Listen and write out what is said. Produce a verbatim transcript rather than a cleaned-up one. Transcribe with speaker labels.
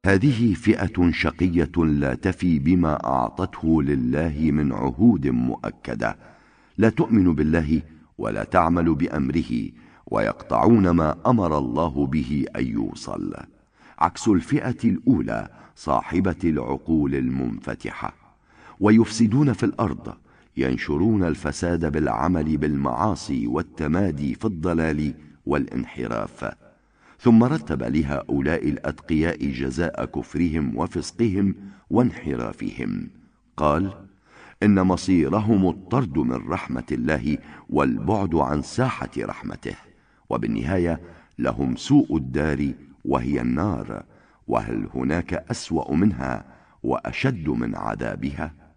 Speaker 1: هذه فئة شقية لا تفي بما أعطته لله من عهود مؤكدة، لا تؤمن بالله ولا تعمل بأمره، ويقطعون ما أمر الله به أن يوصل، عكس الفئة الأولى صاحبة العقول المنفتحة. ويفسدون في الأرض، ينشرون الفساد بالعمل بالمعاصي والتمادي في الضلال والانحراف. ثم رتب لهؤلاء الأتقياء جزاء كفرهم وفسقهم وانحرافهم، قال: إن مصيرهم الطرد من رحمة الله والبعد عن ساحة رحمته، وبالنهاية لهم سوء الدار وهي النار، وهل هناك أسوأ منها وأشد من عذابها؟